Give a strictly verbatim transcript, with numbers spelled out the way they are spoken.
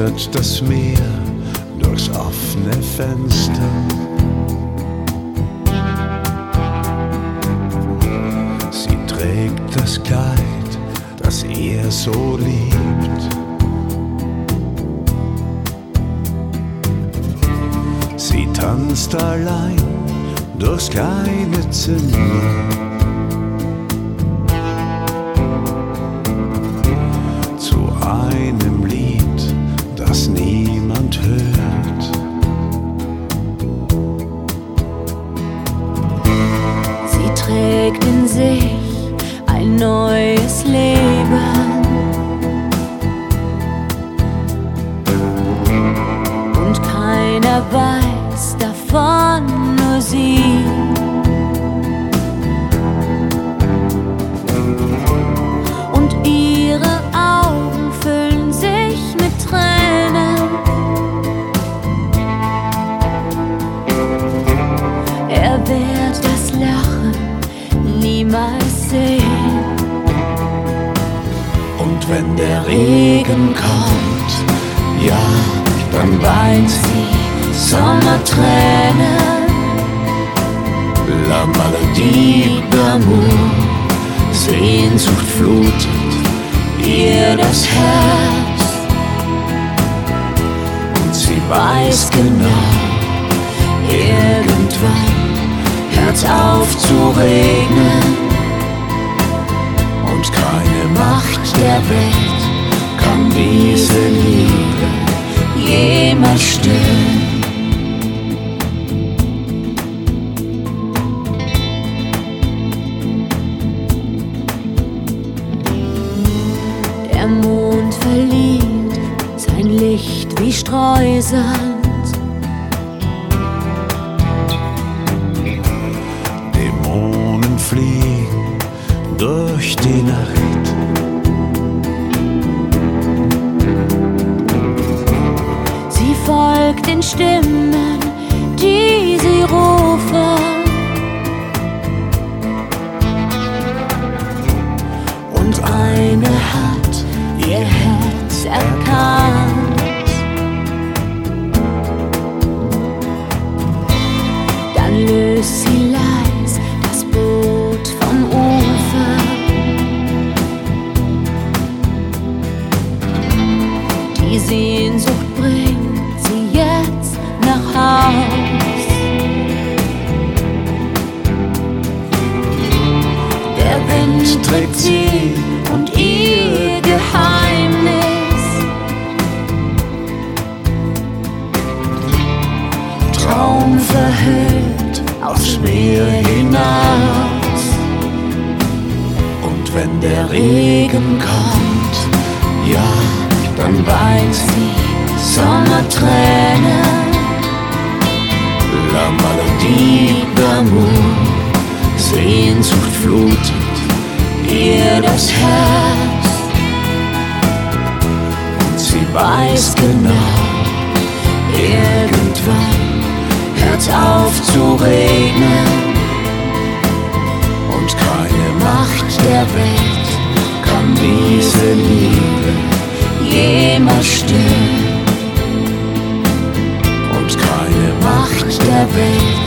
schaut das Meer durchs offene Fenster. Sie trägt das Kleid, das er so liebt. Sie tanzt allein durchs kleine Zimmer. Zu einem Lied, das niemand hört. Sie trägt in sich ein neues Leben und keiner weiß davon, nur sie. Und ihre Augen füllen sich mit Tränen. Er wird das Lachen niemals sehen. Und wenn der Regen kommt, ja, Dann weint sie Sommertränen. La Maladie d'amour, Sehnsucht flutet ihr das Herz. und sie Weiß genau, irgendwann hört's auf zu regnen. und keine Macht der Welt kann diese Liebe jemals stillen. Der Mond verliert sein Licht wie Streusand. Dämonen fliegen durch die Nacht. Sie folgt den Stimmen, die sie rufen. Und eine hat ihr Herz erkannt. Dann löst sie leis das Boot vom Ufer. Die Sehnsucht bringt sie jetzt nach Haus. Der Wind trägt sie und ihr Geheimnis. Traum verhüllt aufs Meer hinaus. Und wenn der Regen kommt, ja, Dann weint sie Sommertränen. La Maladie d'amour, Sehnsucht flutet ihr das Herz. und sie Weiß genau, irgendwann hört's auf zu regnen. und keine Macht der Welt kann diese Liebe jemals stillen. und keine Macht der Welt